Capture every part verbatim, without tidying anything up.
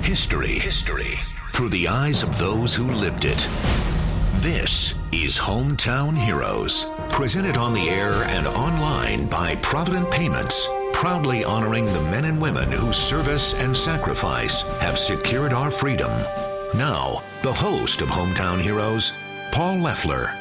History. History. Through the eyes of those who lived it. This is Hometown Heroes. Presented on the air and online by Provident Payments. Proudly honoring the men and women whose service and sacrifice have secured our freedom. Now, the host of Hometown Heroes, Paul Leffler.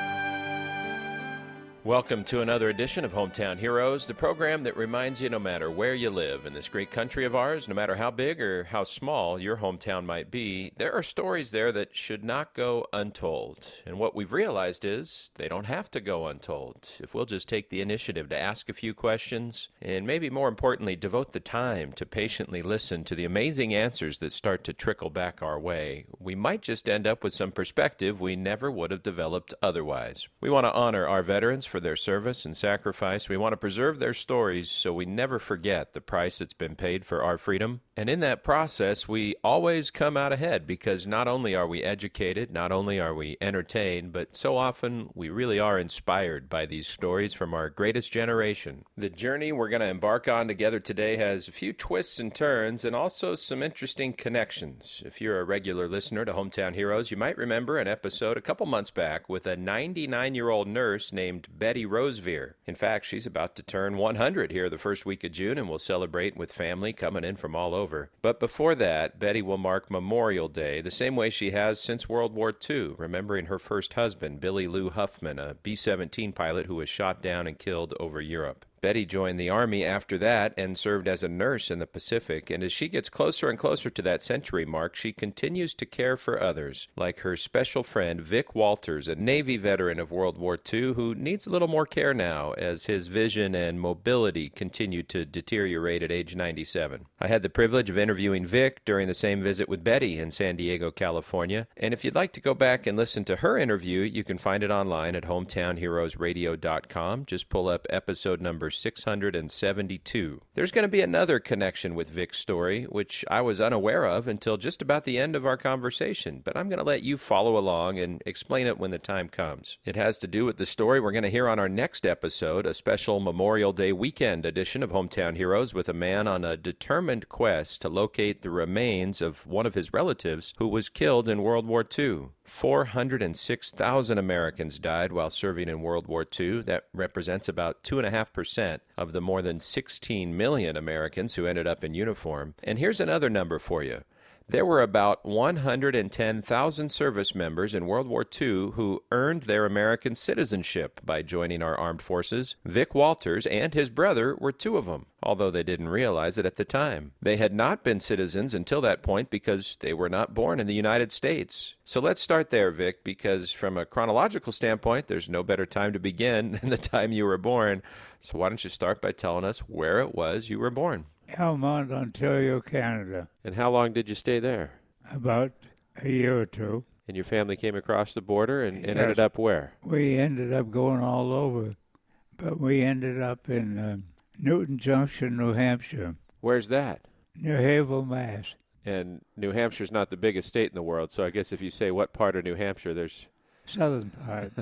Welcome to another edition of Hometown Heroes, the program that reminds you no matter where you live in this great country of ours, no matter how big or how small your hometown might be, there are stories there that should not go untold. And what we've realized is they don't have to go untold. If we'll just take the initiative to ask a few questions, and maybe more importantly, devote the time to patiently listen to the amazing answers that start to trickle back our way, we might just end up with some perspective we never would have developed otherwise. We want to honor our veterans for their service and sacrifice. We want to preserve their stories so we never forget the price that's been paid for our freedom. And in that process, we always come out ahead because not only are we educated, not only are we entertained, but so often we really are inspired by these stories from our greatest generation. The journey we're going to embark on together today has a few twists and turns and also some interesting connections. If you're a regular listener to Hometown Heroes, you might remember an episode a couple months back with a ninety-nine-year-old nurse named Betty Rosevear. In fact, she's about to turn one hundred here the first week of June, and we'll celebrate with family coming in from all over. But before that, Betty will mark Memorial Day the same way she has since World War Two, remembering her first husband, Billy Lou Huffman, a B seventeen pilot who was shot down and killed over Europe. Betty joined the Army after that and served as a nurse in the Pacific, and as she gets closer and closer to that century mark, she continues to care for others, like her special friend Vic Walters, a Navy veteran of World War Two who needs a little more care now as his vision and mobility continue to deteriorate at age ninety-seven. I had the privilege of interviewing Vic during the same visit with Betty in San Diego, California, and if you'd like to go back and listen to her interview, you can find it online at hometown heroes radio dot com. Just pull up episode number six hundred seventy-two. There's going to be another connection with Vic's story, which I was unaware of until just about the end of our conversation, but I'm going to let you follow along and explain it when the time comes. It has to do with the story we're going to hear on our next episode, a special Memorial Day weekend edition of Hometown Heroes with a man on a determined quest to locate the remains of one of his relatives who was killed in World War Two. four hundred six thousand Americans died while serving in World War Two. That represents about two point five percent of the more than sixteen million Americans who ended up in uniform. And here's another number for you. There were about one hundred ten thousand service members in World War Two who earned their American citizenship by joining our armed forces. Vic Walters and his brother were two of them, although they didn't realize it at the time. They had not been citizens until that point because they were not born in the United States. So let's start there, Vic, because from a chronological standpoint, there's no better time to begin than the time you were born. So why don't you start by telling us where it was you were born? Elmont, Ontario, Canada. And how long did you stay there? About a year or two. And your family came across the border and, and Yes. ended up where? We ended up going all over, but we ended up in uh, Newton Junction, New Hampshire. Where's that? New Havel, Mass. And New Hampshire's not the biggest state in the world, so I guess if you say what part of New Hampshire, there's Southern part.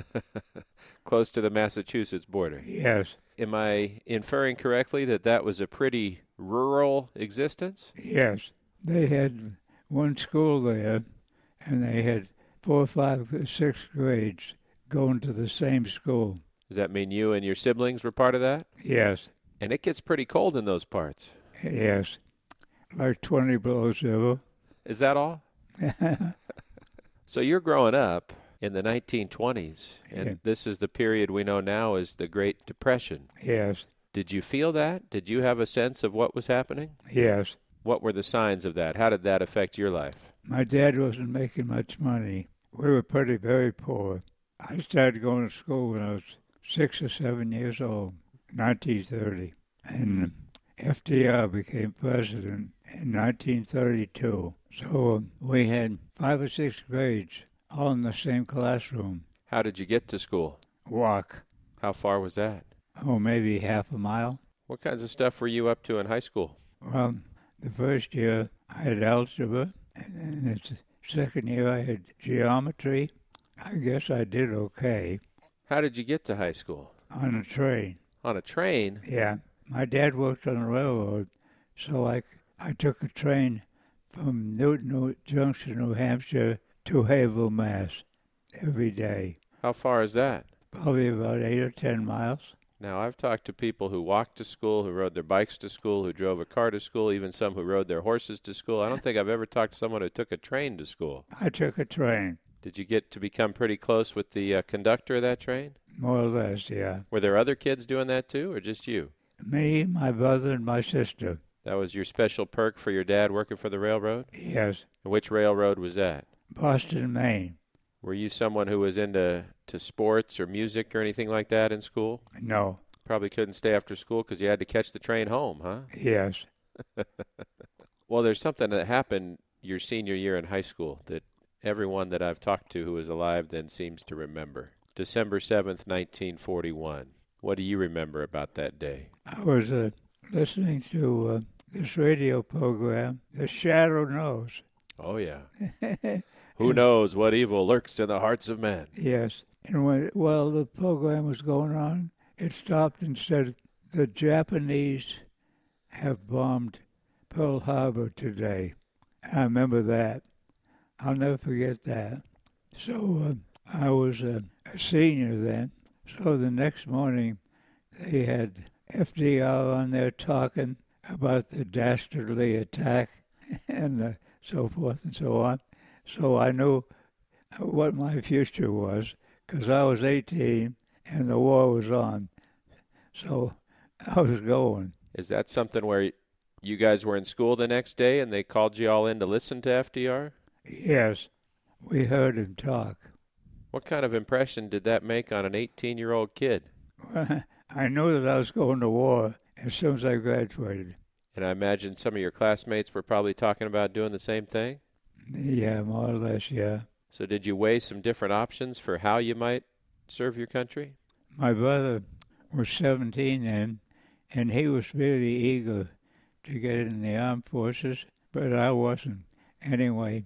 close to the Massachusetts border. Yes. Am I inferring correctly that that was a pretty rural existence? Yes. They had one school there, and they had four, five, six grades going to the same school. Does that mean you and your siblings were part of that? Yes. And it gets pretty cold in those parts. Yes. Like twenty below zero. Is that all? So you're growing up in the nineteen twenties, and Yeah. this is the period we know now as the Great Depression. Yes. Did you feel that? Did you have a sense of what was happening? Yes. What were the signs of that? How did that affect your life? My dad wasn't making much money. We were pretty, very poor. I started going to school when I was six or seven years old, nineteen thirty. And F D R became president in nineteen thirty-two. So um, we had five or six grades all in the same classroom. How did you get to school? Walk. How far was that? Oh, maybe half a mile. What kinds of stuff were you up to in high school? Well, the first year I had algebra, and then the second year I had geometry. I guess I did okay. How did you get to high school? On a train. On a train? Yeah. My dad worked on the railroad, so I, I took a train from Newton Junction, New Hampshire to Haverhill, Mass. every day. How far is that? Probably about eight or ten miles. Now, I've talked to people who walked to school, who rode their bikes to school, who drove a car to school, even some who rode their horses to school. I don't think I've ever talked to someone who took a train to school. I took a train. Did you get to become pretty close with the uh, conductor of that train? More or less, yeah. Were there other kids doing that too, or just you? Me, my brother, and my sister. That was your special perk for your dad working for the railroad? Yes. And which railroad was that? Boston, Maine. Were you someone who was into to sports or music or anything like that in school? No. Probably couldn't stay after school because you had to catch the train home, huh? Yes. Well, there's something that happened your senior year in high school that everyone that I've talked to who is alive then seems to remember. December seventh, nineteen forty-one. What do you remember about that day? I was uh, listening to uh, this radio program, The Shadow Knows. Oh, yeah. Who knows what evil lurks in the hearts of men? Yes. And when, while the program was going on, it stopped and said, the Japanese have bombed Pearl Harbor today. I remember that. I'll never forget that. So uh, I was uh, a senior then. So the next morning, they had F D R on there talking about the dastardly attack and uh, so forth and so on. So I knew what my future was because I was eighteen and the war was on. So I was going. Is that something where you guys were in school the next day and they called you all in to listen to F D R? Yes, we heard him talk. What kind of impression did that make on an eighteen-year-old kid? Well, I knew that I was going to war as soon as I graduated. And I imagine some of your classmates were probably talking about doing the same thing? Yeah, more or less, yeah. So did you weigh some different options for how you might serve your country? My brother was seventeen then, and he was really eager to get in the armed forces, but I wasn't. Anyway,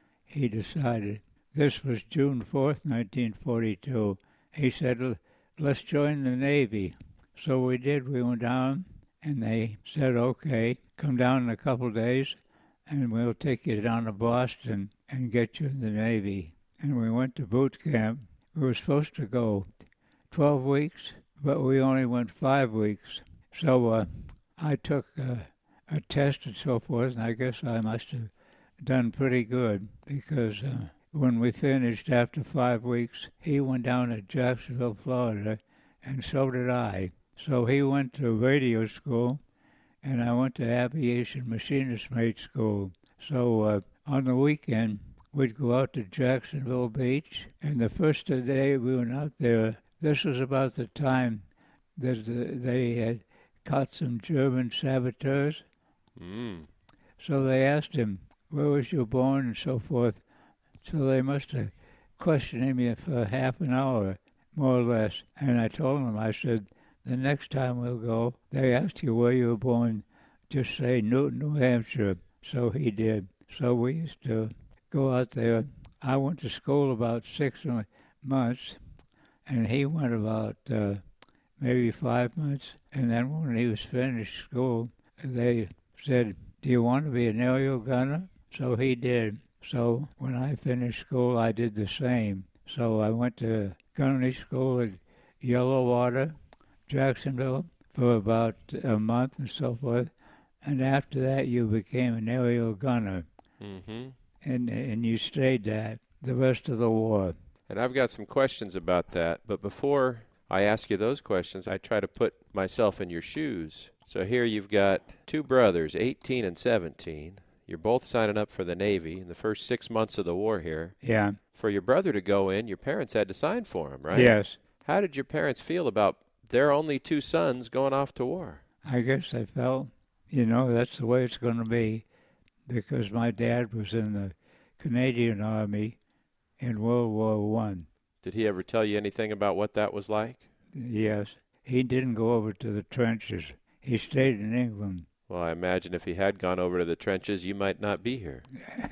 he decided. This was June fourth, nineteen forty-two. He said, let's join the Navy. So we did. We went down, and they said, okay, come down in a couple of days, and we'll take you down to Boston and get you in the Navy. And we went to boot camp. We were supposed to go twelve weeks, but we only went five weeks. So uh, I took uh, a test and so forth, and I guess I must have done pretty good because uh, when we finished after five weeks, he went down to Jacksonville, Florida, and so did I. So he went to radio school, and I went to aviation machinist mate school. So uh, on the weekend, we'd go out to Jacksonville Beach, and the first day we went out there, this was about the time that they had caught some German saboteurs. Mm. So they asked him, where was you born and so forth. So they must have questioned me for half an hour, more or less. And I told them, I said, the next time we'll go, they asked you where you were born, just say Newton, New Hampshire. So he did. So we used to go out there. I went to school about six months, and he went about uh, maybe five months. And then when he was finished school, they said, do you want to be an aerial gunner? So he did. So when I finished school, I did the same. So I went to gunnery school at Yellowwater, Jacksonville, for about a month and so forth. And after that, you became an aerial gunner. Mm-hmm. And, and you stayed that the rest of the war. And I've got some questions about that. But before I ask you those questions, I try to put myself in your shoes. So here you've got two brothers, eighteen and seventeen. You're both signing up for the Navy in the first six months of the war here. Yeah. For your brother to go in, your parents had to sign for him, right? Yes. How did your parents feel about their only two sons going off to war? I guess they felt, you know, that's the way it's going to be, because my dad was in the Canadian Army in World War One. Did he ever tell you anything about what that was like? Yes. He didn't go over to the trenches. He stayed in England. Well, I imagine if he had gone over to the trenches, you might not be here.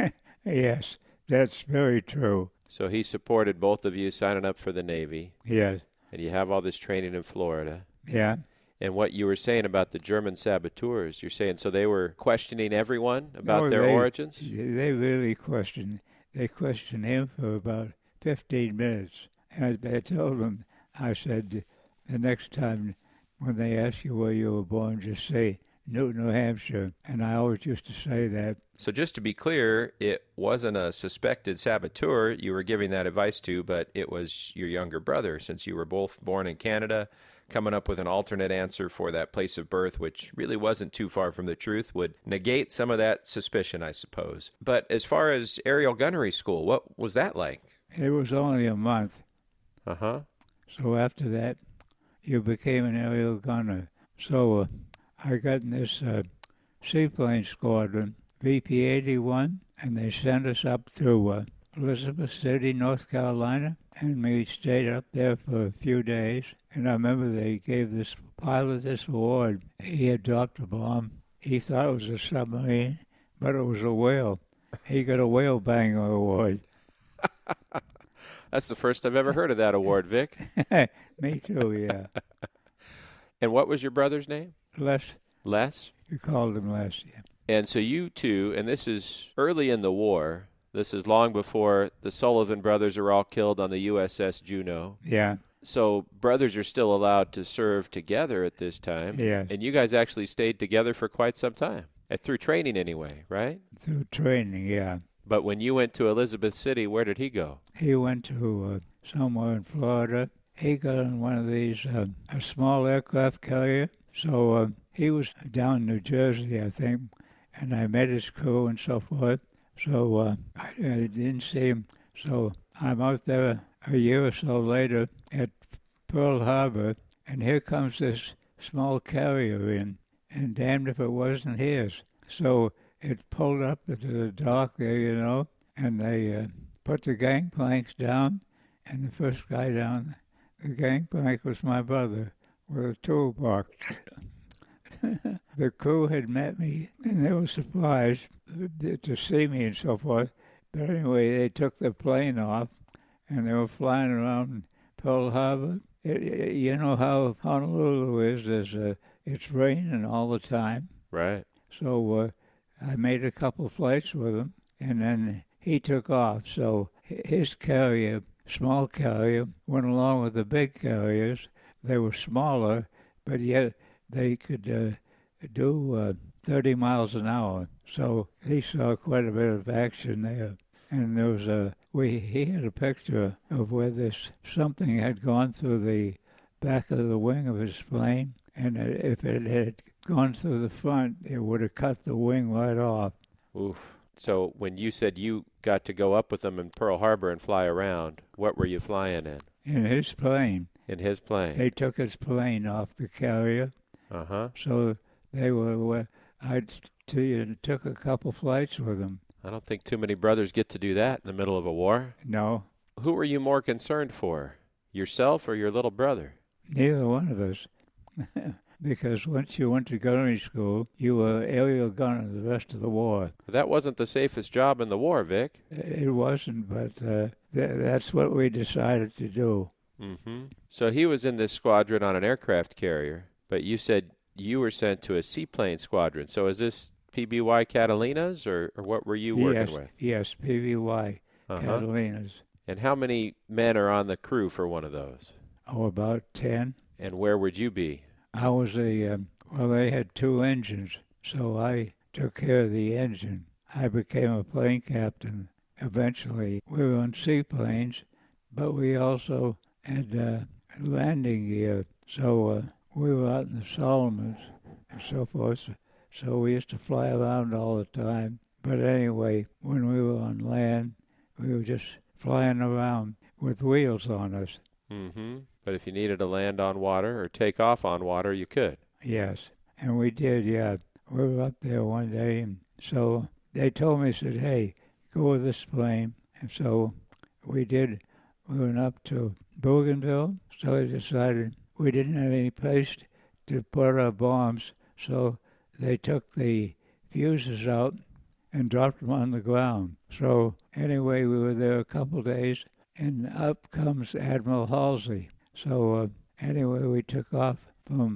Yes, that's very true. So he supported both of you signing up for the Navy. Yes. And you have all this training in Florida. Yeah. And what you were saying about the German saboteurs, you're saying so they were questioning everyone about No, their they, origins? They really questioned. They questioned him for about fifteen minutes. And I, I told them, I said, the next time when they ask you where you were born, just say Newton, New Hampshire. And I always used to say that. So just to be clear, it wasn't a suspected saboteur you were giving that advice to, but it was your younger brother, since you were both born in Canada. Coming up with an alternate answer for that place of birth, which really wasn't too far from the truth, would negate some of that suspicion, I suppose. But as far as aerial gunnery school, what was that like? It was only a month. Uh-huh. So after that, you became an aerial gunner. So uh, I got in this uh, seaplane squadron, V P eighty-one, and they sent us up to uh, Elizabeth City, North Carolina, and we stayed up there for a few days. And I remember they gave this pilot this award. He had dropped a bomb. He thought it was a submarine, but it was a whale. He got a whale banger award. That's the first I've ever heard of that award, Vic. Me too, yeah. And what was your brother's name? Les. Les? You called him Les, yeah. And so you two, and this is early in the war, this is long before the Sullivan brothers are all killed on the U S S Juneau. Yeah. So brothers are still allowed to serve together at this time. Yes. And you guys actually stayed together for quite some time, uh, through training anyway, right? Through training, yeah. But when you went to Elizabeth City, where did he go? He went to uh, somewhere in Florida. He got on one of these, uh, a small aircraft carrier. So uh, he was down in New Jersey, I think, and I met his crew and so forth. So uh, I, I didn't see him. So I'm out there a year or so later at Pearl Harbor, and here comes this small carrier in, and damned if it wasn't his. So it pulled up into the dock there, you know, and they uh, put the gangplanks down, and the first guy down the gangplank was my brother with a toolbox. The crew had met me, and they were surprised to see me and so forth. But anyway, they took the plane off, and they were flying around Pearl Harbor. It, it, you know how Honolulu is. There's a, it's raining all the time. Right. So uh, I made a couple flights with him, and then he took off. So his carrier, small carrier, went along with the big carriers. They were smaller, but yet they could uh, do uh, thirty miles an hour. So he saw quite a bit of action there. And there was a, we, he had a picture of where this, something had gone through the back of the wing of his plane, and if it had gone through the front, it would have cut the wing right off. Oof. So when you said you got to go up with them in Pearl Harbor and fly around, what were you flying in? In his plane. In his plane? They took his plane off the carrier. Uh-huh. So they were, I t- took a couple flights with them. I don't think too many brothers get to do that in the middle of a war. No. Who were you more concerned for, yourself or your little brother? Neither one of us. Because once you went to gunnery school, you were aerial gunner the rest of the war. That wasn't the safest job in the war, Vic. It wasn't, but uh, th- that's what we decided to do. Mm-hmm. So he was in this squadron on an aircraft carrier, but you said you were sent to a seaplane squadron. So is this P B Y Catalinas, or, or what were you working yes, with? Yes, P B Y uh-huh. Catalinas. And how many men are on the crew for one of those? Oh, about ten. And where would you be? I was a, um, well, they had two engines, so I took care of the engine. I became a plane captain eventually. We were on seaplanes, but we also had uh, landing gear. So uh, we were out in the Solomons and so forth. So we used to fly around all the time. But anyway, when we were on land, we were just flying around with wheels on us. Mm-hmm. But if you needed to land on water or take off on water, you could. Yes, and we did, yeah. We were up there one day, and so they told me, said, hey, go with this plane. And so we did. We went up to Bougainville, so they decided we didn't have any place to put our bombs, so they took the fuses out and dropped them on the ground. So anyway, we were there a couple days, and up comes Admiral Halsey. So uh, anyway, we took off from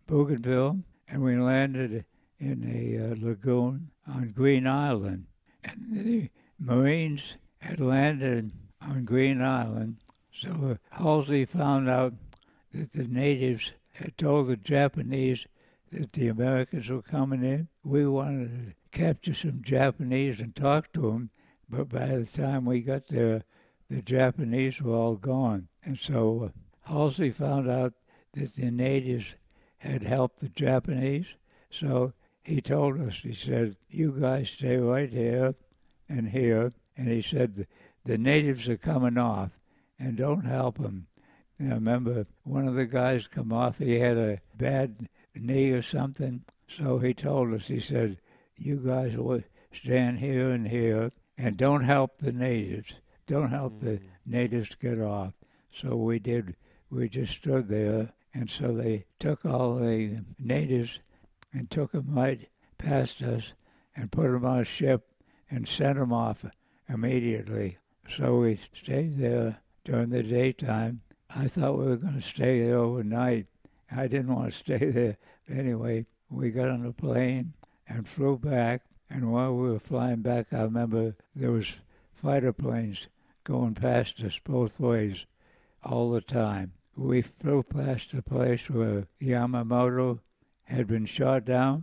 Bougainville, and we landed in a uh, lagoon on Green Island. And the Marines had landed on Green Island, so Halsey found out that the natives had told the Japanese that the Americans were coming in. We wanted to capture some Japanese and talk to them, but by the time we got there, the Japanese were all gone. And so uh, Halsey found out that the natives had helped the Japanese, so he told us, he said, you guys stay right here and here, and he said, the natives are coming off, and don't help them. And I remember one of the guys come off, he had a bad knee or something, so he told us, he said, you guys will stand here and here, and don't help the natives. Don't help mm-hmm. the natives get off. So we did, we just stood there, and so they took all the natives and took them right past us and put them on a ship and sent them off immediately. So we stayed there during the daytime. I thought we were going to stay there overnight. I didn't want to stay there. Anyway, we got on a plane and flew back, and while we were flying back, I remember there was fighter planes going past us both ways all the time. We flew past a place where Yamamoto had been shot down.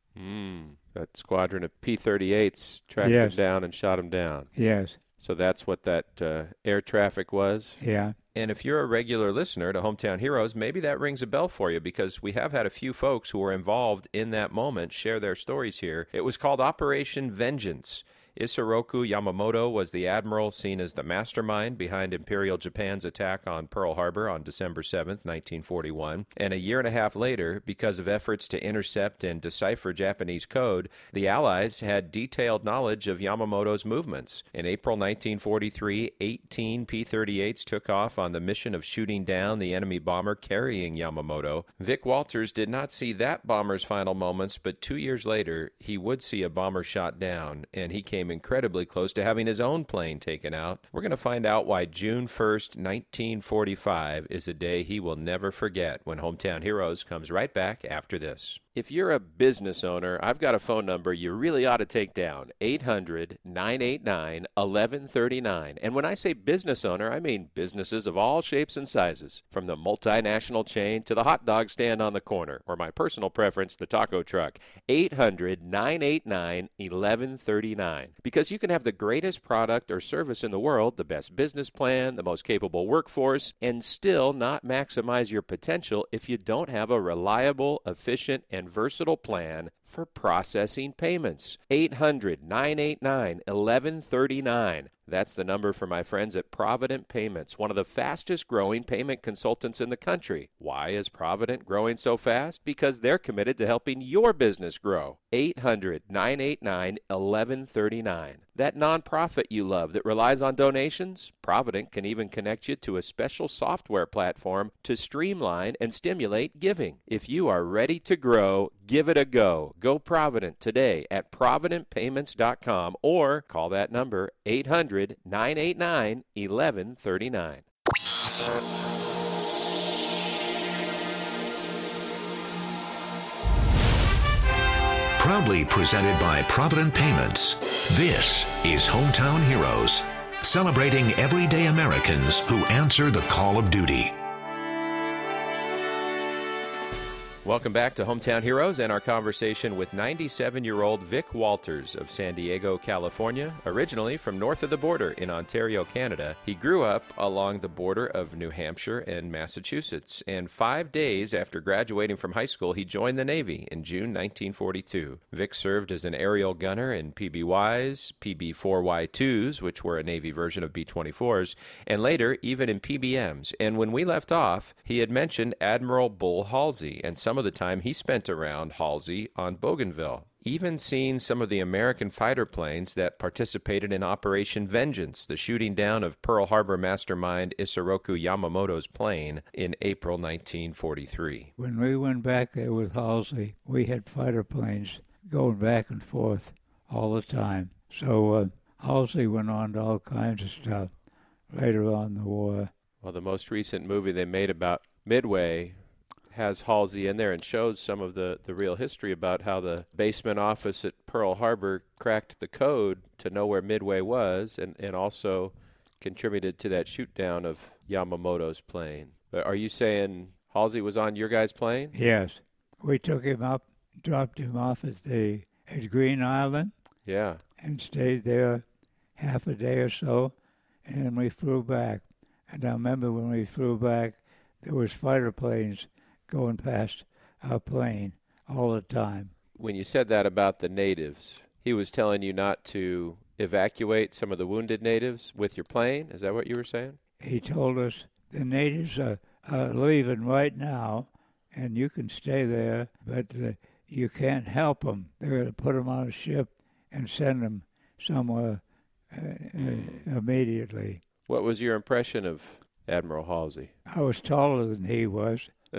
Mm, that squadron of P thirty-eights tracked yes. him down and shot him down. Yes. So that's what that uh, air traffic was? Yeah. And if you're a regular listener to Hometown Heroes, maybe that rings a bell for you, because we have had a few folks who were involved in that moment share their stories here. It was called Operation Vengeance. Isoroku Yamamoto was the admiral seen as the mastermind behind Imperial Japan's attack on Pearl Harbor on December seventh, nineteen forty-one. And a year and a half later, because of efforts to intercept and decipher Japanese code, the Allies had detailed knowledge of Yamamoto's movements. In April nineteen forty-three, eighteen P thirty-eights took off on the mission of shooting down the enemy bomber carrying Yamamoto. Vic Walters did not see that bomber's final moments, but two years later, he would see a bomber shot down, and he came incredibly close to having his own plane taken out. We're going to find out why June first, nineteen forty-five is a day he will never forget when Hometown Heroes comes right back after this. If you're a business owner, I've got a phone number you really ought to take down, eight hundred, nine eight nine, eleven thirty-nine. And when I say business owner, I mean businesses of all shapes and sizes, from the multinational chain to the hot dog stand on the corner, or my personal preference, the taco truck. eight hundred, nine eight nine, eleven thirty-nine. Because you can have the greatest product or service in the world, the best business plan, the most capable workforce, and still not maximize your potential if you don't have a reliable, efficient, and versatile plan for processing payments. eight hundred, nine eight nine, eleven thirty-nine. That's the number for my friends at Provident Payments, one of the fastest growing payment consultants in the country. Why is Provident growing so fast? Because they're committed to helping your business grow. eight hundred, nine eight nine, eleven thirty-nine. That nonprofit you love that relies on donations? Provident can even connect you to a special software platform to streamline and stimulate giving. If you are ready to grow, give it a go. Go Provident today at provident payments dot com or call that number, eight hundred, nine eight nine, eleven thirty-nine. Proudly presented by Provident Payments, this is Hometown Heroes, celebrating everyday Americans who answer the call of duty. Welcome back to Hometown Heroes and our conversation with ninety-seven-year-old Vic Walters of San Diego, California. Originally from north of the border in Ontario, Canada, he grew up along the border of New Hampshire and Massachusetts. And five days after graduating from high school, he joined the Navy in June nineteen forty-two. Vic served as an aerial gunner in P B Ys, P B four Y twos, which were a Navy version of B twenty-fours, and later even in P B Ms. And when we left off, he had mentioned Admiral Bull Halsey and some of the time he spent around Halsey on Bougainville, even seeing some of the American fighter planes that participated in Operation Vengeance, the shooting down of Pearl Harbor mastermind Isoroku Yamamoto's plane in April nineteen forty-three. When we went back there with Halsey, we had fighter planes going back and forth all the time. So uh, Halsey went on to all kinds of stuff later on in the war. Well, the most recent movie they made about Midway has Halsey in there and shows some of the, the real history about how the basement office at Pearl Harbor cracked the code to know where Midway was and, and also contributed to that shoot down of Yamamoto's plane. But are you saying Halsey was on your guys' plane? Yes. We took him up, dropped him off at the at Green Island. Yeah. And stayed there half a day or so, and we flew back. And I remember when we flew back, there was fighter planes going past our plane all the time. When you said that about the natives, he was telling you not to evacuate some of the wounded natives with your plane? Is that what you were saying? He told us the natives are, are leaving right now, and you can stay there, but uh, you can't help them. They're going to put them on a ship and send them somewhere uh, uh, immediately. What was your impression of Admiral Halsey? I was taller than he was.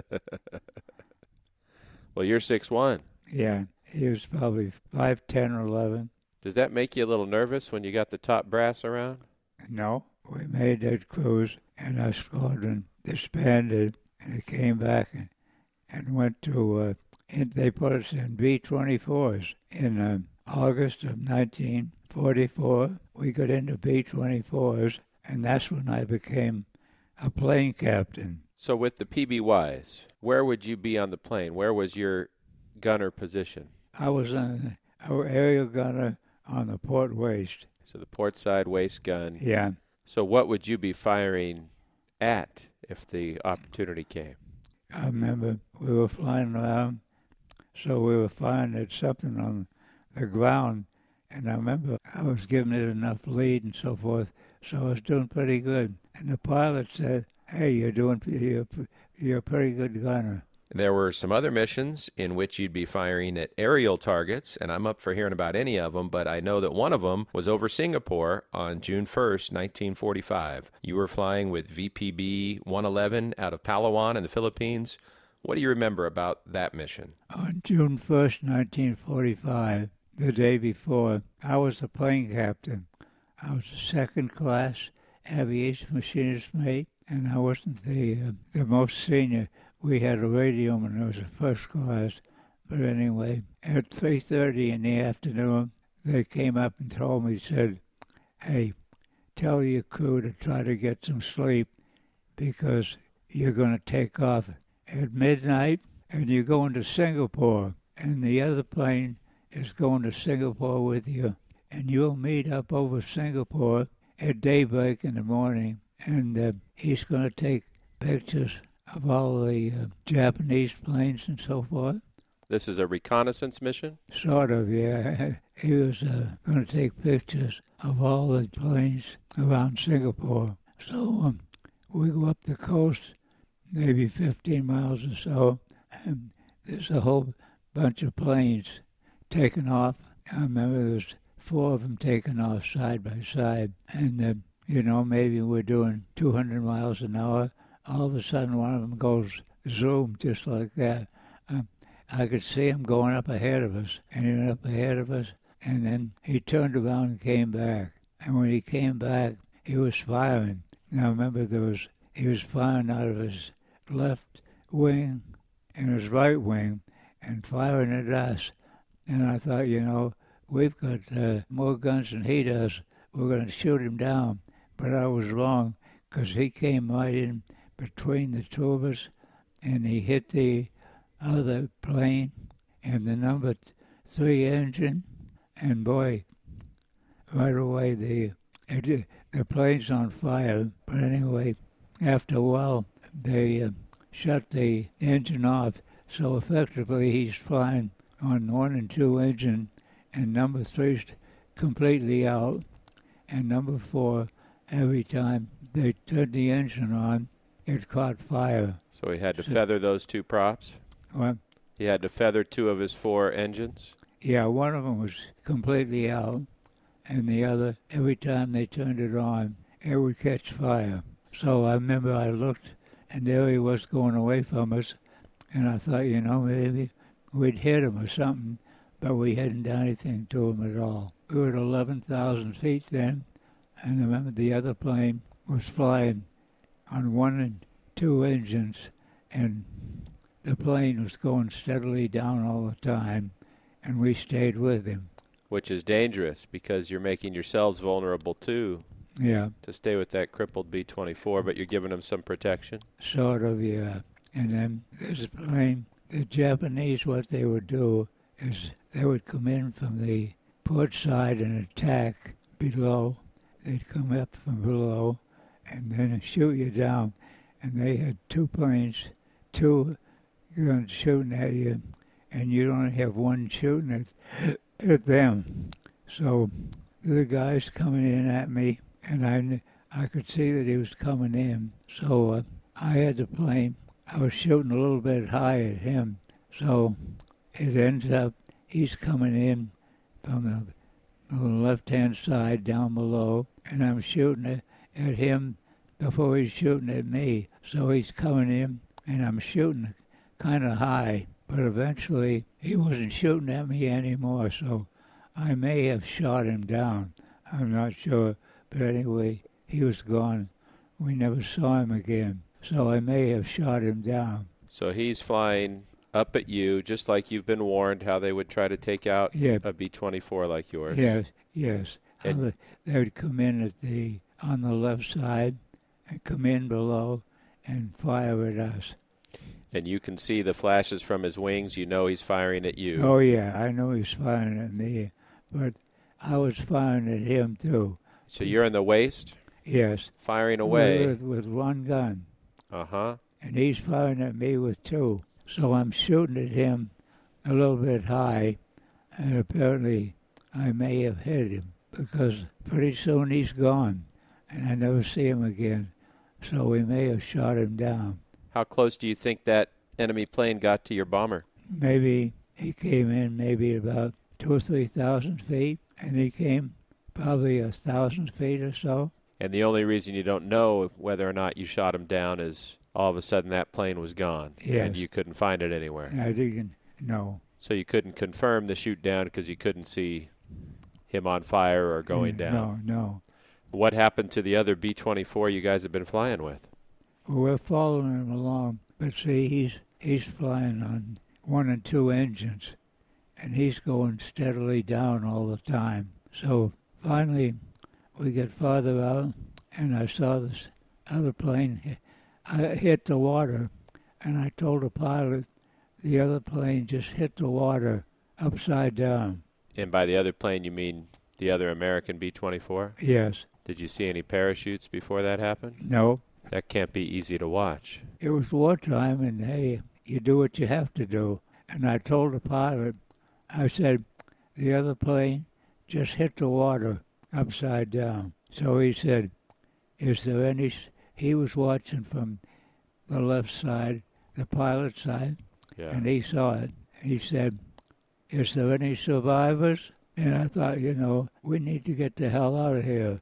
Well, you're six one. Yeah, he was probably five ten or eleven. Does that make you a little nervous when you got the top brass around? No. We made that cruise, and our squadron disbanded, and it came back and, and went to, uh, and they put us in B twenty-fours. In uh, August of nineteen forty-four, we got into B twenty-fours, and that's when I became a plane captain. So with the P B Ys, where would you be on the plane? Where was your gunner position? I was on our aerial gunner on the port waist. So the port side waist gun. Yeah. So what would you be firing at if the opportunity came? I remember we were flying around, so we were firing at something on the ground, and I remember I was giving it enough lead and so forth, so I was doing pretty good. And the pilot said, "Hey, you're doing, you're, you're a pretty good gunner." There were some other missions in which you'd be firing at aerial targets, and I'm up for hearing about any of them, but I know that one of them was over Singapore on June first, nineteen forty-five. You were flying with V P B one eleven out of Palawan in the Philippines. What do you remember about that mission? On June first, nineteen forty-five, the day before, I was the plane captain. I was the second class aviation machinist mate, and I wasn't the uh, the most senior. We had a radio and it was a first class. But anyway, at three thirty in the afternoon, they came up and told me, said, "Hey, tell your crew to try to get some sleep because you're going to take off at midnight and you're going to Singapore. And the other plane is going to Singapore with you. And you'll meet up over Singapore at daybreak in the morning. And uh, he's going to take pictures of all the uh, Japanese planes and so forth." This is a reconnaissance mission? Sort of, yeah. He was uh, going to take pictures of all the planes around Singapore. So um, we go up the coast, maybe fifteen miles or so, and there's a whole bunch of planes taking off. I remember there was four of them taking off side by side. And, uh, you know, maybe we're doing two hundred miles an hour. All of a sudden, one of them goes zoom, just like that. Um, I could see him going up ahead of us, and he went up ahead of us, and then he turned around and came back. And when he came back, he was firing. Now, remember, there was he was firing out of his left wing and his right wing and firing at us. And I thought, you know, we've got uh, more guns than he does. We're going to shoot him down. But I was wrong, because he came right in between the two of us, and he hit the other plane and the number three engine, and boy, right away the the plane's on fire. But anyway, after a while, they uh, shut the engine off, so effectively he's flying on one and two engine, and number three's completely out, and number four, every time they turned the engine on, it caught fire. So he had to so, feather those two props? What? He had to feather two of his four engines? Yeah, one of them was completely out, and the other, every time they turned it on, it would catch fire. So I remember I looked, and there he was going away from us, and I thought, you know, maybe we'd hit him or something, but we hadn't done anything to him at all. We were at eleven thousand feet then, and I remember the other plane was flying on one and two engines, and the plane was going steadily down all the time, and we stayed with him. Which is dangerous because you're making yourselves vulnerable, too, Yeah, to stay with that crippled B twenty-four, but you're giving them some protection. sort of, yeah. And then this plane, the Japanese, what they would do is they would come in from the port side and attack below. They'd come up from below and then shoot you down. And they had two planes, two guns shooting at you, and you'd only have one shooting at, at them. So the guy's coming in at me, and I, kn- I could see that he was coming in. So uh, I had the plane. I was shooting a little bit high at him. So it ends up, he's coming in from the, the left-hand side down below, and I'm shooting at, at him before he's shooting at me. So he's coming in, and I'm shooting kind of high. But eventually, he wasn't shooting at me anymore, so I may have shot him down. I'm not sure. But anyway, he was gone. We never saw him again. So I may have shot him down. So he's flying up at you, just like you've been warned how they would try to take out Yeah. a B twenty-four like yours. Yes, yes. How And- the, they would come in at the on the left side and come in below and fire at us. And you can see the flashes from his wings. You know he's firing at you. Oh, yeah, I know he's firing at me, but I was firing at him, too. So you're in the waist, Yes. firing away. With, with one gun. Uh-huh. And he's firing at me with two. So I'm shooting at him a little bit high, and apparently I may have hit him because pretty soon he's gone, and I never see him again. So we may have shot him down. How close do you think that enemy plane got to your bomber? Maybe he came in maybe about two or three thousand feet, and he came probably a thousand feet or so. And the only reason you don't know whether or not you shot him down is all of a sudden that plane was gone. Yes. And you couldn't find it anywhere. And I didn't know. So you couldn't confirm the shoot down because you couldn't see him on fire or going Yeah, down. No, no. What happened to the other B twenty-four you guys have been flying with? Well, we're following him along, but see, he's he's flying on one and two engines, and he's going steadily down all the time. So finally, we get farther out, and I saw this other plane hit, I hit the water, and I told the pilot the other plane just hit the water upside down. And by the other plane, you mean the other American B twenty-four? Yes. Did you see any parachutes before that happened? No. That can't be easy to watch. It was wartime, and hey, you do what you have to do. And I told the pilot, I said, the other plane just hit the water upside down. So he said, is there any, s-" he was watching from the left side, the pilot side, Yeah. and he saw it. He said, is there any survivors? And I thought, you know, we need to get the hell out of here.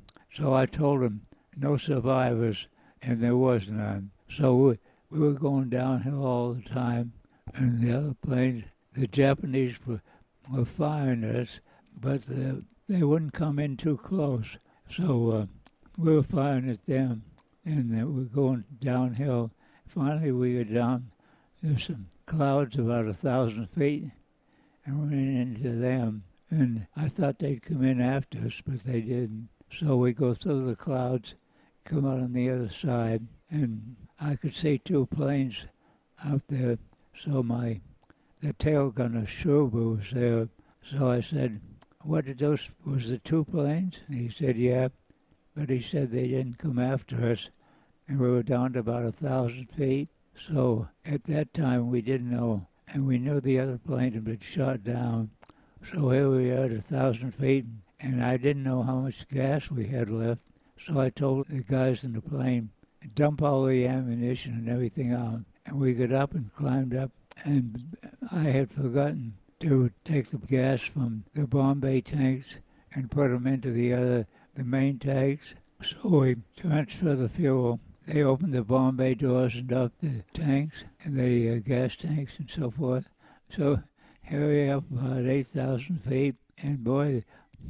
So I told him, no survivors, and there was none. So we, we were going downhill all the time, and the other planes, the Japanese were, were firing at us, but the, they wouldn't come in too close. So uh, we were firing at them, and uh, we were going downhill. Finally, we got down. There's some clouds about a thousand feet, and we went into them. And I thought they'd come in after us, but they didn't. So we go through the clouds, come out on the other side, and I could see two planes out there. So my the tail gunner Shubu was there. So I said, "What did those? Was the two planes?" And he said, "Yeah," but he said they didn't come after us, and we were down to about a thousand feet. So at that time we didn't know, and we knew the other plane had been shot down. So here we are at a thousand feet, and I didn't know how much gas we had left. So I told the guys in the plane, dump all the ammunition and everything out. And we got up and climbed up, and I had forgotten to take the gas from the Bombay tanks and put them into the other, the main tanks. So we transferred the fuel. They opened the Bombay doors and up the tanks, and the uh, gas tanks and so forth. So here we are about eight thousand feet, and boy,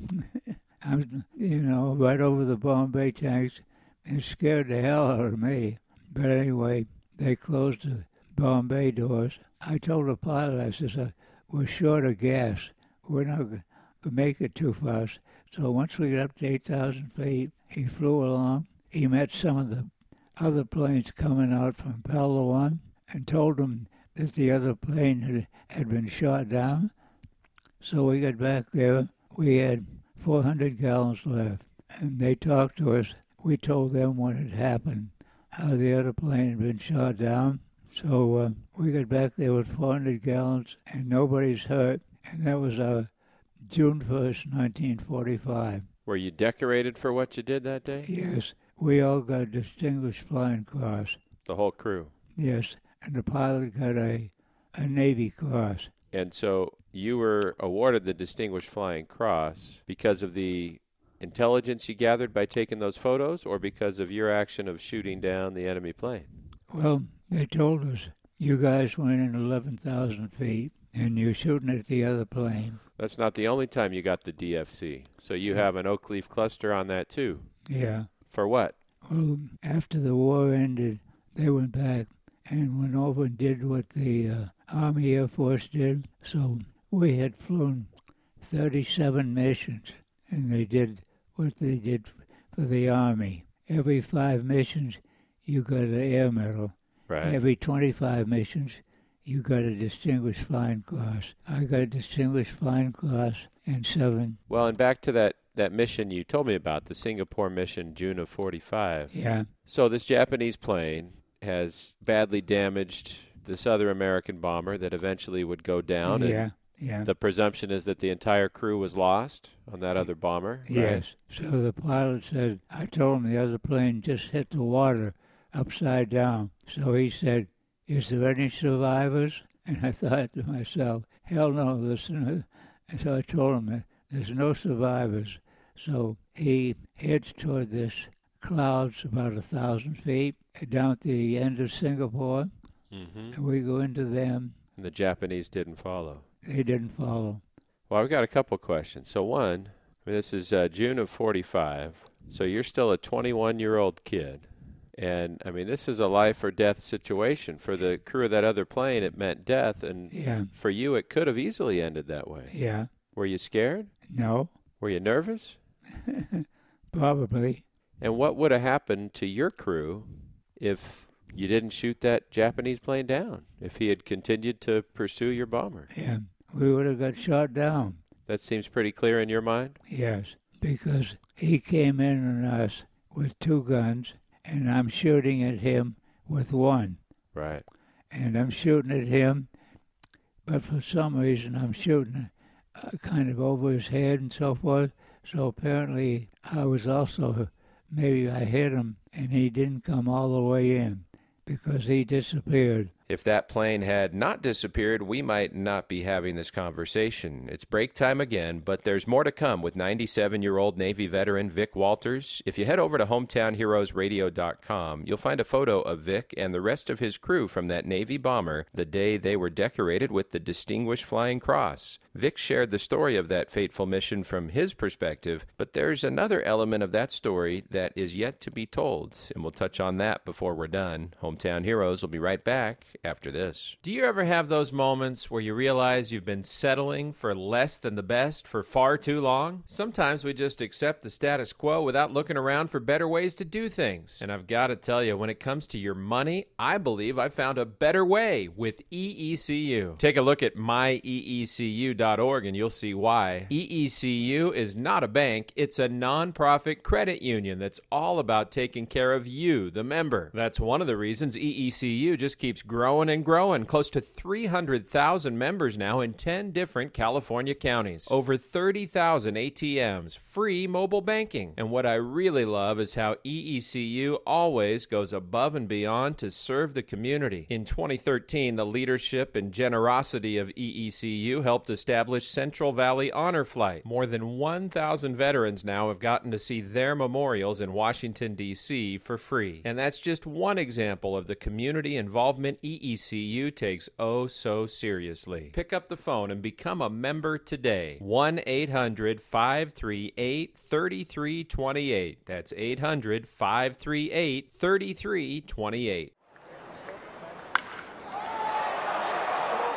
I'm, you know, right over the Bombay tanks, and it scared the hell out of me. But anyway, they closed the, Bombay doors. I told the pilot, I says, uh, we're short of gas. We're not going to make it too fast. So once we got up to eight thousand feet, he flew along. He met some of the other planes coming out from Palawan and told them that the other plane had, had been shot down. So we got back there. We had four hundred gallons left. And they talked to us. We told them what had happened, how the other plane had been shot down. So uh, we got back there with four hundred gallons, and nobody's hurt. And that was uh, June first, nineteen forty-five. Were you decorated for what you did that day? Yes. We all got a Distinguished Flying Cross. The whole crew? Yes. And the pilot got a, a Navy Cross. And so you were awarded the Distinguished Flying Cross because of the intelligence you gathered by taking those photos, or because of your action of shooting down the enemy plane? Well, they told us, you guys went in eleven thousand feet, and you're shooting at the other plane. That's not the only time you got the D F C. So you have an oak leaf cluster on that, too. Yeah. For what? Well, after the war ended, they went back and went over and did what the uh, Army Air Force did. So we had flown thirty-seven missions, and they did what they did for the Army. Every five missions, you got an Air Medal. Right. Every twenty-five missions, you got a Distinguished Flying Cross. I got a Distinguished Flying Cross and seven. Well, and back to that, that mission you told me about, the Singapore mission, June of forty-five. Yeah. So this Japanese plane has badly damaged this other American bomber that eventually would go down. Yeah. And Yeah. the presumption is that the entire crew was lost on that other bomber? Right? Yes. So the pilot said, I told him the other plane just hit the water upside down. So he said, is there any survivors? And I thought to myself, hell no, there's no. And so I told him that there's no survivors. So he heads toward this clouds about a thousand feet down at the end of Singapore. Mm-hmm. And we go into them. And the Japanese didn't follow. They didn't follow. Well, I've got a couple questions. So one, I mean, this is uh, June of forty-five. So you're still a twenty-one-year-old kid. And, I mean, this is a life or death situation. For the crew of that other plane, it meant death. And Yeah. for you, it could have easily ended that way. Yeah. Were you scared? No. Were you nervous? Probably. And what would have happened to your crew if you didn't shoot that Japanese plane down, if he had continued to pursue your bomber? Yeah. We would have got shot down. That seems pretty clear in your mind? Yes. Because he came in on us with two guns, and I'm shooting at him with one. Right. And I'm shooting at him, but for some reason I'm shooting uh, kind of over his head and so forth. So apparently I was also, maybe I hit him and he didn't come all the way in because he disappeared. If that plane had not disappeared, we might not be having this conversation. It's break time again, but there's more to come with ninety-seven-year-old Navy veteran Vic Walters. If you head over to hometown heroes radio dot com, you'll find a photo of Vic and the rest of his crew from that Navy bomber the day they were decorated with the Distinguished Flying Cross. Vic shared the story of that fateful mission from his perspective, but there's another element of that story that is yet to be told, and we'll touch on that before we're done. Hometown Heroes will be right back after this. Do you ever have those moments where you realize you've been settling for less than the best for far too long? Sometimes we just accept the status quo without looking around for better ways to do things. And I've got to tell you, when it comes to your money, I believe I found a better way with E E C U. Take a look at my E E C U dot org and you'll see why. E E C U is not a bank, it's a nonprofit credit union that's all about taking care of you, the member. That's one of the reasons E E C U just keeps growing and growing. Close to three hundred thousand members now in ten different California counties. Over thirty thousand A T Ms, free mobile banking. And what I really love is how E E C U always goes above and beyond to serve the community. In twenty thirteen, the leadership and generosity of E E C U helped establish Central Valley Honor Flight. More than one thousand veterans now have gotten to see their memorials in Washington, D C for free. And that's just one example of the community involvement E E C U takes oh so seriously. Pick up the phone and become a member today. one eight hundred five three eight three three two eight. That's eight hundred five three eight three three two eight.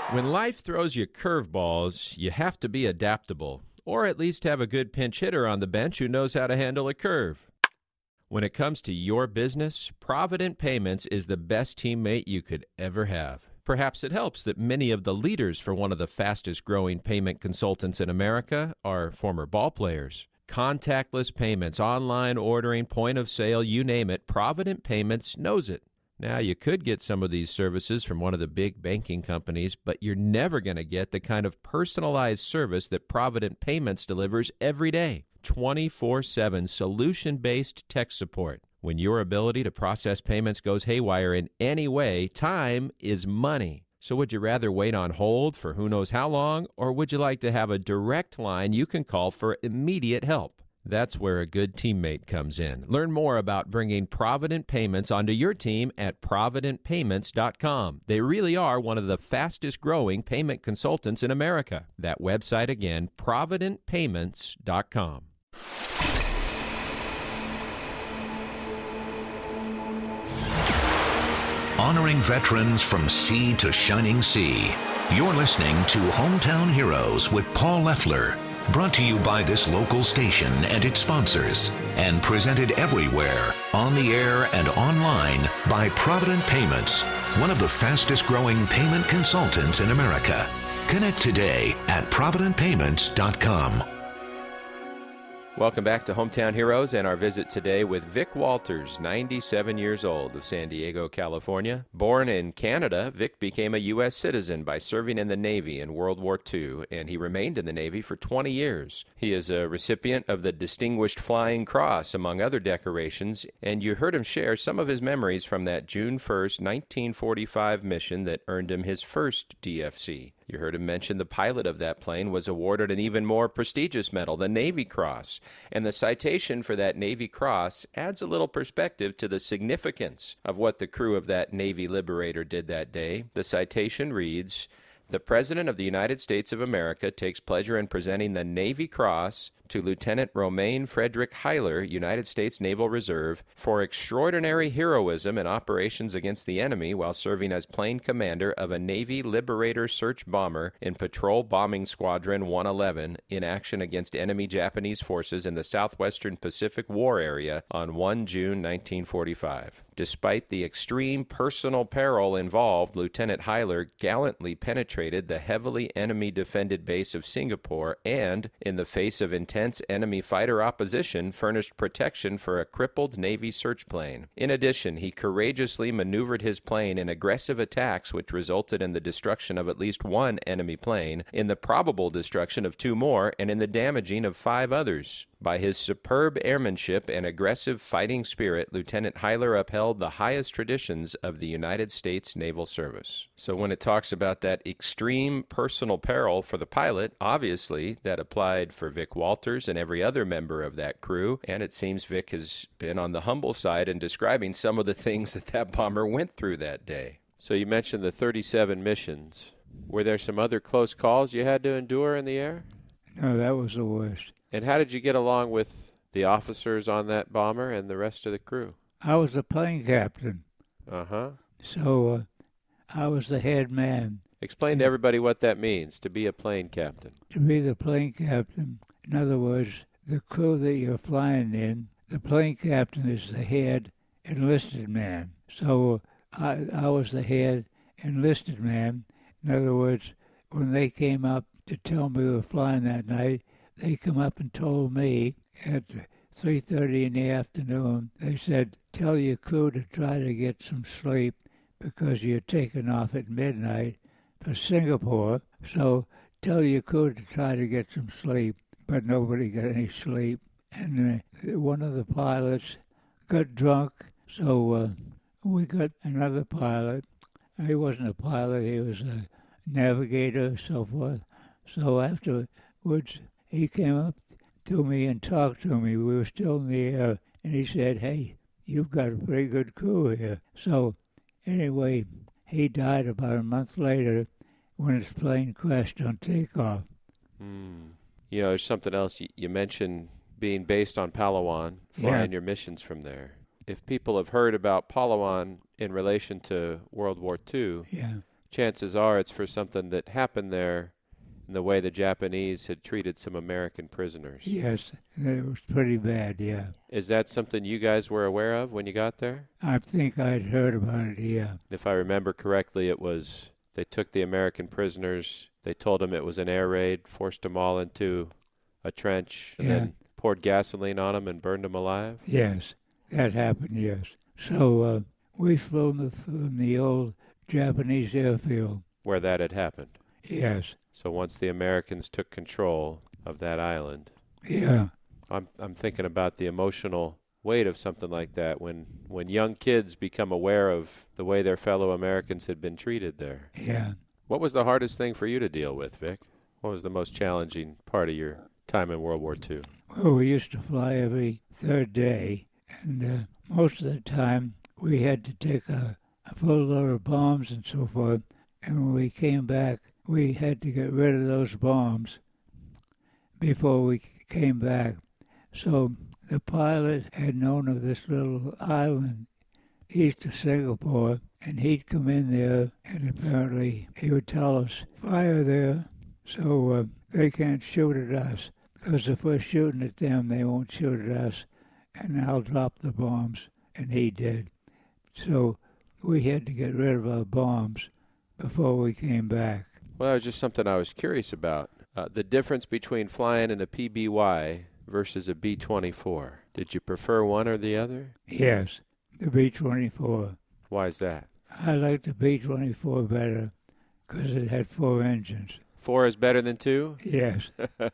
When life throws you curveballs, you have to be adaptable, or at least have a good pinch hitter on the bench who knows how to handle a curve. When it comes to your business, Provident Payments is the best teammate you could ever have. Perhaps it helps that many of the leaders for one of the fastest-growing payment consultants in America are former ball players. Contactless payments, online ordering, point of sale, you name it, Provident Payments knows it. Now, you could get some of these services from one of the big banking companies, but you're never going to get the kind of personalized service that Provident Payments delivers every day. twenty-four seven solution-based tech support. When your ability to process payments goes haywire in any way, time is money. So would you rather wait on hold for who knows how long, or would you like to have a direct line you can call for immediate help? That's where a good teammate comes in. Learn more about bringing Provident Payments onto your team at provident payments dot com. They really are one of the fastest-growing payment consultants in America. That website again, provident payments dot com. Honoring veterans from sea to shining sea. You're listening to Hometown Heroes with Paul Leffler. Brought to you by this local station and its sponsors, and presented everywhere, on the air and online, by Provident Payments, one of the fastest-growing payment consultants in America. Connect today at provident payments dot com. Welcome back to Hometown Heroes and our visit today with Vic Walters, ninety-seven years old, of San Diego, California. Born in Canada, Vic became a U S citizen by serving in the Navy in World War Two, and he remained in the Navy for twenty years. He is a recipient of the Distinguished Flying Cross, among other decorations, and you heard him share some of his memories from that June first, nineteen forty-five mission that earned him his first D F C. You heard him mention the pilot of that plane was awarded an even more prestigious medal, the Navy Cross. And the citation for that Navy Cross adds a little perspective to the significance of what the crew of that Navy Liberator did that day. The citation reads, "The President of the United States of America takes pleasure in presenting the Navy Cross to Lieutenant Romaine Frederick Hyler, United States Naval Reserve, for extraordinary heroism in operations against the enemy while serving as plane commander of a Navy Liberator search bomber in Patrol Bombing Squadron one eleven in action against enemy Japanese forces in the southwestern Pacific War area on the first of June nineteen forty-five. Despite the extreme personal peril involved, Lieutenant Hyler gallantly penetrated the heavily enemy-defended base of Singapore and, in the face of intense enemy fighter opposition, furnished protection for a crippled Navy search plane. In addition, he courageously maneuvered his plane in aggressive attacks which resulted in the destruction of at least one enemy plane, in the probable destruction of two more, and in the damaging of five others. By his superb airmanship and aggressive fighting spirit, Lieutenant Hyler upheld the highest traditions of the United States Naval Service." So when it talks about that extreme personal peril for the pilot, obviously that applied for Vic Walters and every other member of that crew, and it seems Vic has been on the humble side in describing some of the things that that bomber went through that day. So you mentioned the thirty-seven missions. Were there some other close calls you had to endure in the air? No, that was the worst. And how did you get along with the officers on that bomber and the rest of the crew? I was the plane captain. Uh-huh. So uh, I was the head man. Explain to everybody what that means, to be a plane captain. To be the plane captain, in other words, the crew that you're flying in, the plane captain is the head enlisted man. So I, I was the head enlisted man. In other words, when they came up to tell me we were flying that night, they come up and told me at three thirty in the afternoon, they said, "Tell your crew to try to get some sleep because you're taking off at midnight for Singapore. So tell your crew to try to get some sleep." But nobody got any sleep. And uh, one of the pilots got drunk, so uh, we got another pilot. He wasn't a pilot, he was a navigator and so forth. So afterwards, he came up to me and talked to me. We were still in the air, and he said, "Hey, you've got a pretty good crew here." So anyway, he died about a month later when his plane crashed on takeoff. Mm. You know, there's something else. You, you mentioned being based on Palawan, flying Yeah. your missions from there. If people have heard about Palawan in relation to World War Two, Yeah. chances are it's for something that happened there in the way the Japanese had treated some American prisoners. Yes, it was pretty bad, yeah. Is that something you guys were aware of when you got there? I think I'd heard about it, yeah. If I remember correctly, it was they took the American prisoners, they told them it was an air raid, forced them all into a trench, and Yeah. then poured gasoline on them and burned them alive? Yes, that happened, yes. So uh, we flew from the, from the old Japanese airfield. Where that had happened. Yes, So once the Americans took control of that island, yeah, I'm I'm thinking about the emotional weight of something like that when when young kids become aware of the way their fellow Americans had been treated there. yeah. What was the hardest thing for you to deal with, Vic? What was the most challenging part of your time in World War Two? Well, we used to fly every third day, and uh, most of the time we had to take a, a full load of bombs and so forth, and when we came back, we had to get rid of those bombs before we came back. So the pilot had known of this little island east of Singapore, and he'd come in there, and apparently he would tell us, fire there, so uh, they can't shoot at us, because if we're shooting at them, they won't shoot at us, and I'll drop the bombs, and he did. So we had to get rid of our bombs before we came back. Well, that was just something I was curious about. Uh, the difference between flying in a P B Y versus a B twenty-four. Did you prefer one or the other? Yes, the B twenty-four. Why is that? I liked the B twenty-four better because it had four engines. Four is better than two? Yes,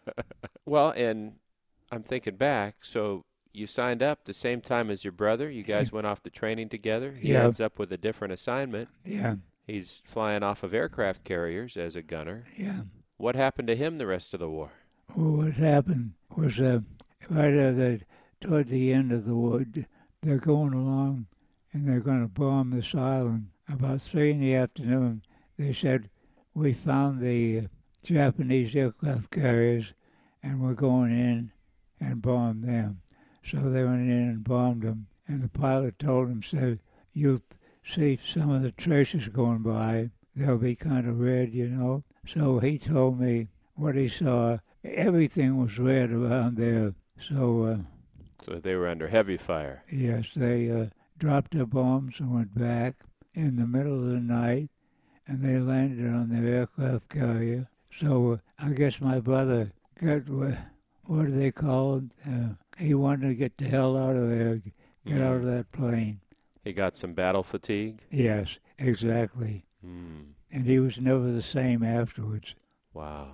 Well, and I'm thinking back, so you signed up the same time as your brother. You guys went off the training together. He Yeah. ends up with a different assignment. yeah, He's flying off of aircraft carriers as a gunner. yeah. What happened to him the rest of the war? Well, what happened was uh, right at the, toward the end of the war, they're going along and they're going to bomb this island. About three in the afternoon, they said, we found the uh, Japanese aircraft carriers and we're going in and bomb them. So they went in and bombed them. And the pilot told them, said, you'll see some of the traces going by. They'll be kind of red, you know. So he told me what he saw. Everything was red around there. So, uh, So they were under heavy fire. yes, they uh, dropped their bombs and went back in the middle of the night, and they landed on their aircraft carrier. So uh, I guess my brother got, what, what do they call it? Uh, he wanted to get the hell out of there, get out of that plane. He got some battle fatigue? Yes, exactly. Hmm. And he was never the same afterwards. Wow.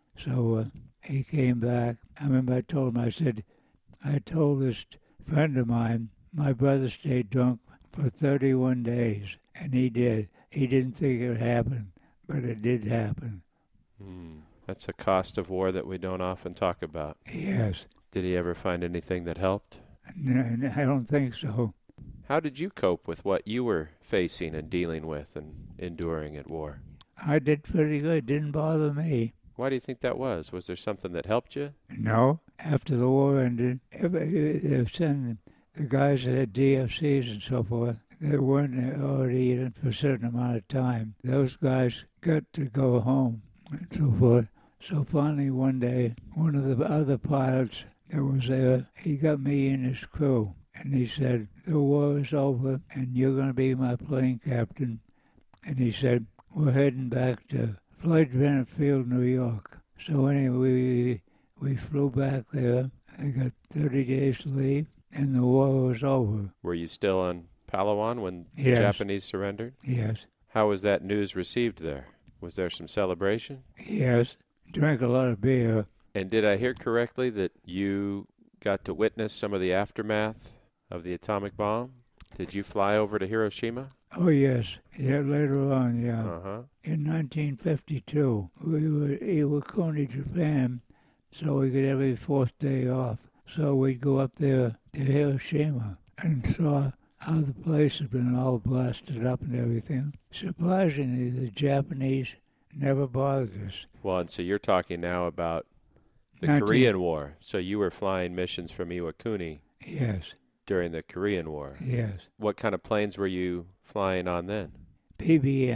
So uh, he came back. I remember I told him, I said, I told this friend of mine, my brother stayed drunk for thirty-one days, and he did. He didn't think it would happen, but it did happen. Hmm. That's a cost of war that we don't often talk about. Yes. Did he ever find anything that helped? N- I don't think so. How did you cope with what you were facing and dealing with and enduring at war? I did pretty good. Didn't bother me. Why do you think that was? Was there something that helped you? No. After the war ended, every- they were sending the guys that had D F Cs and so forth, they weren't already in for a certain amount of time. Those guys got to go home and so forth. So finally one day, one of the other pilots that was there, he got me in his crew. And he said, the war is over and you're going to be my plane captain. And he said, we're heading back to Floyd Bennett Field, New York. So anyway, we, we flew back there. I got thirty days to leave, and the war was over. Were you still on Palawan when the Yes. Japanese surrendered? Yes, How was that news received there? Was there some celebration? yes. Drank a lot of beer. And did I hear correctly that you got to witness some of the aftermath of the atomic bomb? Did you fly over to Hiroshima? Oh, yes. Yeah, later on, yeah. Uh-huh. In nineteen fifty-two, we were at Iwakuni, Japan, so we get every fourth day off. So we'd go up there to Hiroshima and saw how the place had been all blasted up and everything. Surprisingly, the Japanese never bothered us. Well, and so you're talking now about the Nineteen- Korean War. So you were flying missions from Iwakuni Yes, during the Korean War. yes. What kind of planes were you flying on then? P B Ms.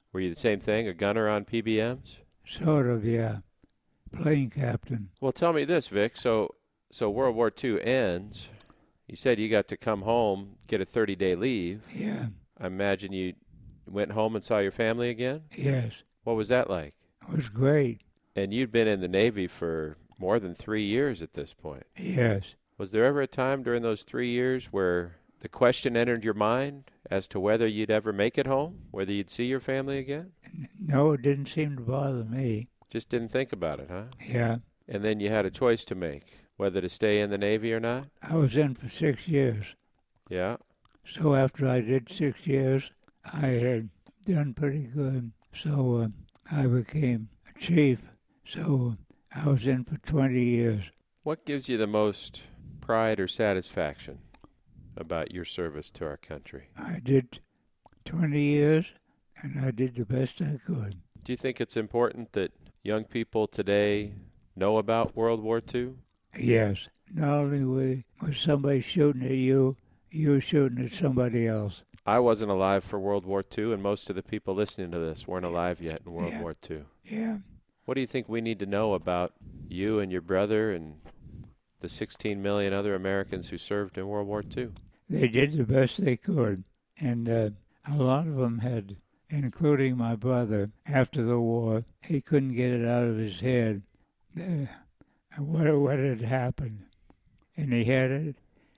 Were you the same thing, a gunner on P B Ms? Sort of, yeah. Plane captain. Well, tell me this, Vic. So, so World War Two ends. You said you got to come home, get a thirty-day leave. Yeah. I imagine you went home and saw your family again? Yes. What was that like? It was great. And you'd been in the Navy for more than three years at this point. Yes. Was there ever a time during those three years where the question entered your mind as to whether you'd ever make it home, whether you'd see your family again? No, it didn't seem to bother me. Just didn't think about it, huh? Yeah. And then you had a choice to make, whether to stay in the Navy or not? I was in for six years. Yeah. So after I did six years, I had done pretty good. So uh, I became a chief. So I was in for twenty years. What gives you the most pride or satisfaction about your service to our country? I did twenty years, and I did the best I could. Do you think it's important that young people today know about World War Two? Yes. Not only was somebody shooting at you, you were shooting at somebody else. I wasn't alive for World War Two, and most of the people listening to this weren't alive yet in World Yeah. War Two. Yeah. What do you think we need to know about you and your brother and the sixteen million other Americans who served in World War Two? They did the best they could, and uh, a lot of them had, including my brother, after the war, he couldn't get it out of his head uh, what, what had happened. And he had it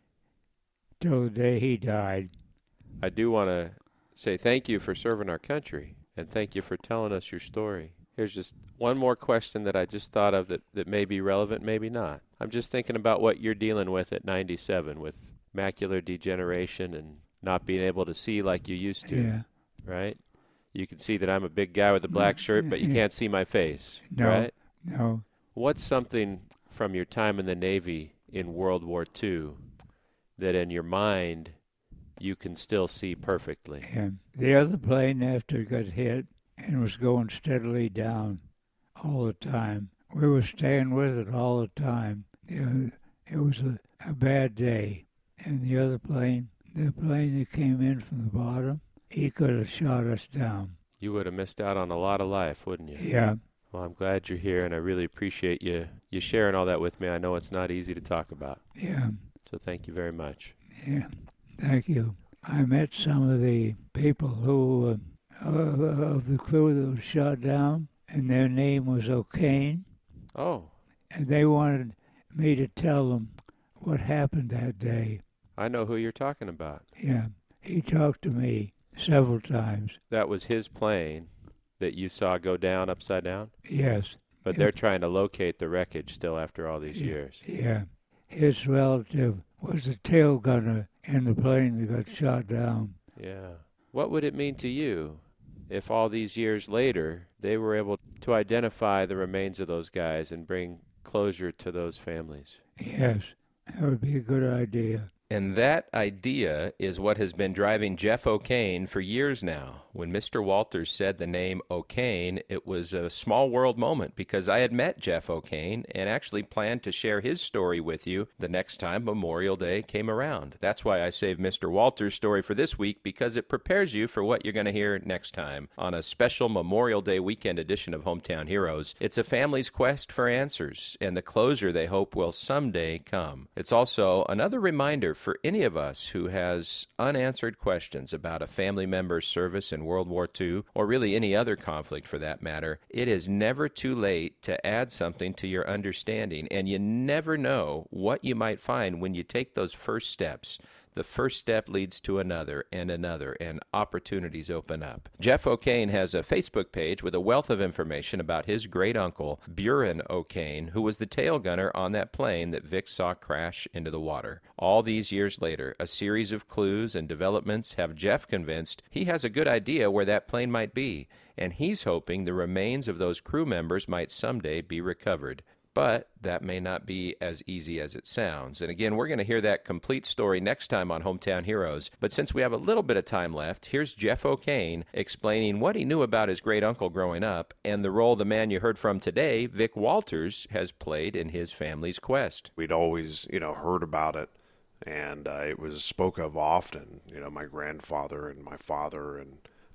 till the day he died. I do want to say thank you for serving our country, and thank you for telling us your story. Here's just one more question that I just thought of that, that may be relevant, maybe not. I'm just thinking about what you're dealing with at ninety-seven with macular degeneration and not being able to see like you used to, Yeah. right? You can see that I'm a big guy with a black shirt, but you Yeah. can't see my face, No. right? No. What's something from your time in the Navy in World War Two that in your mind you can still see perfectly? And the other plane, after it got hit and was going steadily down all the time, we were staying with it all the time. You know, it was a, a bad day. And the other plane, the plane that came in from the bottom, he could have shot us down. You would have missed out on a lot of life, wouldn't you? Yeah. Well, I'm glad you're here, and I really appreciate you you sharing all that with me. I know it's not easy to talk about. Yeah. So thank you very much. Yeah. Thank you. I met some of the people who, uh, of, of the crew that was shot down, and their name was O'Kane. Oh, And they wanted me to tell them what happened that day. I know who you're talking about. Yeah, he talked to me several times. That was his plane that you saw go down upside down? Yes. But they're trying to locate the wreckage still after all these years. Yeah. His relative was the tail gunner in the plane that got shot down. Yeah. What would it mean to you if all these years later they were able to identify the remains of those guys and bring closure to those families? Yes, that would be a good idea. And that idea is what has been driving Jeff O'Kane for years now. When Mister Walters said the name O'Kane, it was a small world moment because I had met Jeff O'Kane and actually planned to share his story with you the next time Memorial Day came around. That's why I saved Mister Walters' story for this week, because it prepares you for what you're going to hear next time on a special Memorial Day weekend edition of Hometown Heroes. It's a family's quest for answers and the closure they hope will someday come. It's also another reminder for any of us who has unanswered questions about a family member's service in World War Two, or really any other conflict for that matter. It is never too late to add something to your understanding, and you never know what you might find when you take those first steps. The first step leads to another and another, and opportunities open up. Jeff O'Kane has a Facebook page with a wealth of information about his great-uncle, Buren O'Kane, who was the tail gunner on that plane that Vic saw crash into the water. All these years later, a series of clues and developments have Jeff convinced he has a good idea where that plane might be, and he's hoping the remains of those crew members might someday be recovered. But that may not be as easy as it sounds. And again, we're going to hear that complete story next time on Hometown Heroes. But since we have a little bit of time left, here's Jeff O'Kane explaining what he knew about his great-uncle growing up and the role the man you heard from today, Vic Walters, has played in his family's quest. We'd always, you know, heard about it, and uh, it was spoke of often. You know, my grandfather and my father and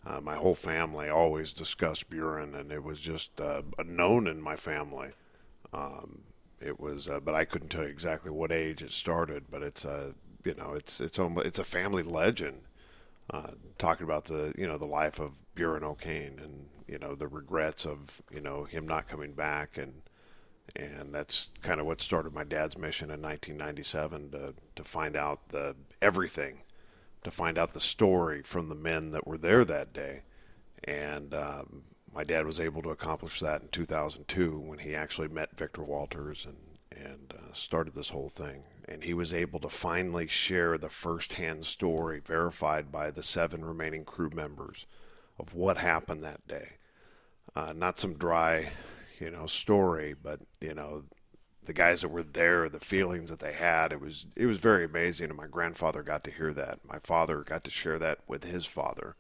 Uh, my whole family always discussed Buren, and it was just uh, known in my family. Um, it was, uh, but I couldn't tell you exactly what age it started. But it's a, you know, it's it's almost, it's a family legend. Uh, talking about the, you know, the life of Buren O'Kane, and you know the regrets of, you know, him not coming back, and and that's kind of what started my dad's mission in nineteen ninety-seven to to find out the everything. to find out the story from the men that were there that day. And um, my dad was able to accomplish that in two thousand two when he actually met Victor Walters and, and uh, started this whole thing. And he was able to finally share the first-hand story verified by the seven remaining crew members of what happened that day. Uh, not some dry, you know, story, but, you know, the guys that were there, the feelings that they had, it was it was very amazing. And my grandfather got to hear that. My father got to share that with his father.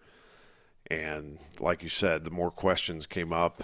And like you said, the more questions came up.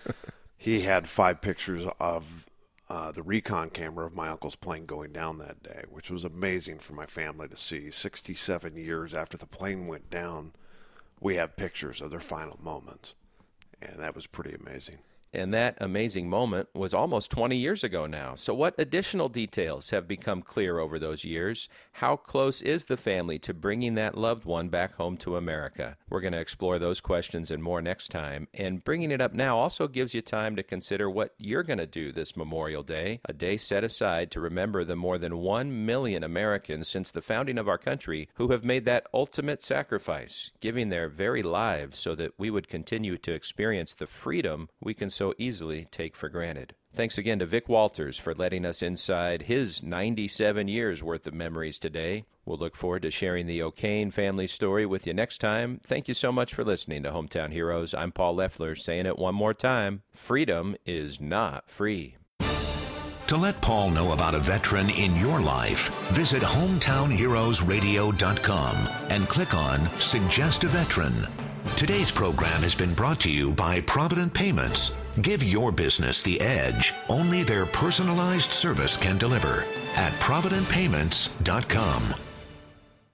He had five pictures of uh, the recon camera of my uncle's plane going down that day, which was amazing for my family to see. sixty-seven years after the plane went down, we have pictures of their final moments. And that was pretty amazing. And that amazing moment was almost twenty years ago now. So what additional details have become clear over those years? How close is the family to bringing that loved one back home to America? We're going to explore those questions and more next time. And bringing it up now also gives you time to consider what you're going to do this Memorial Day, a day set aside to remember the more than one million Americans since the founding of our country who have made that ultimate sacrifice, giving their very lives so that we would continue to experience the freedom we can so easily take for granted. Thanks again to Vic Walters for letting us inside his ninety-seven years worth of memories today. We'll look forward to sharing the O'Kane family story with you next time. Thank you so much for listening to Hometown Heroes. I'm Paul Leffler, saying it one more time. Freedom is not free. To let Paul know about a veteran in your life, visit hometown heroes radio dot com and click on Suggest a Veteran. Today's program has been brought to you by Provident Payments. Give your business the edge only their personalized service can deliver at provident payments dot com.